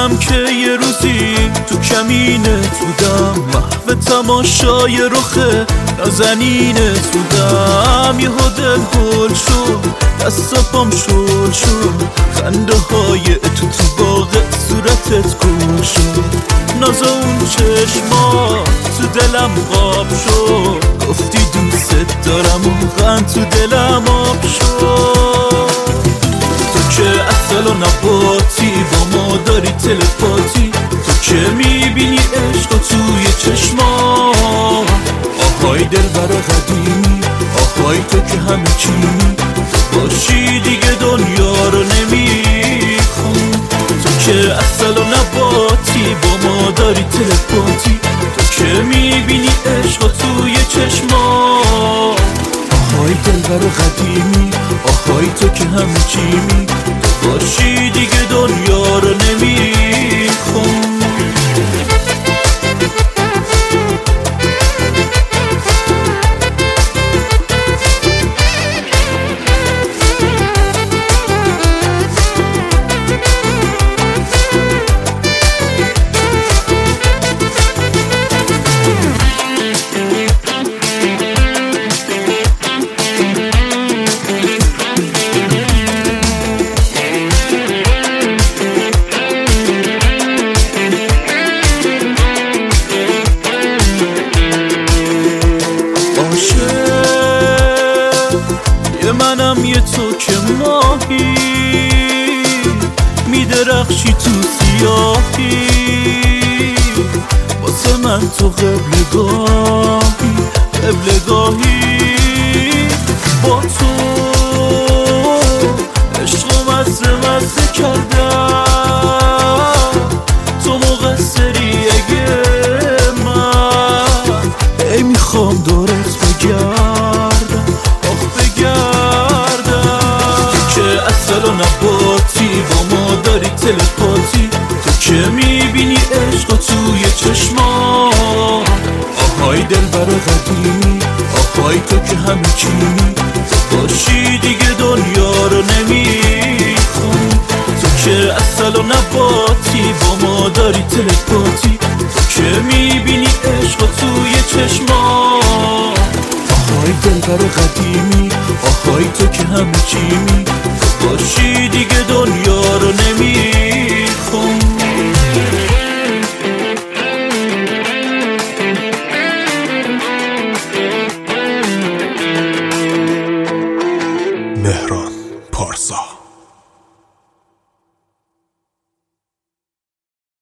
یادم که یه روزی تو کمینت بودم، محو تماشای رخ نازنینت بودم. یهو دل هول شد، دست پام شل شد، خنده های تو باغ صورتت گل شد. ناز اون چشما تو دلم قاب شد، گفتی دوست دارم و غم تو دلم آب شد. تو که اصل و نباتی، با ما داری تلپاتی، تو که میبینی عشق توی چشما. آهای دلبر قدیمی، آهای تو که همه چیمی، باشی دیگه دنیا رو نمیخوام. تو که اصل و نباتی، با ما داری تلپاتی، تو که میبینی عشق توی چشما. آهای دلبر قدیمی، آهای تو که همه چیمی، تو باشی دیگه دنیا رو نمیخوام. منم یه تو که ماهی میدرخشی تو سیاهی، واسه من تو قبلگاهی. با تو عشق و مزه کردم، تو مقصری اگه من ای میخوام دورت بگردم، اصل و نباتی، با ما داری تلپاتی، تو که میبینی عشق توی چشما. آهای دلبر قدیمی، آهای تو که همه چیمی، تو باشی دیگه دنیا رو نمیخوام. تو که اصل و نباتی، با ما داری تلپاتی، تو که میبینی عشق توی چشما. آهای دلبر قدیمی، آهای تو که همه چیمی، تو باشی دیگه دنیا رو نمیخوام. مهران پارسا.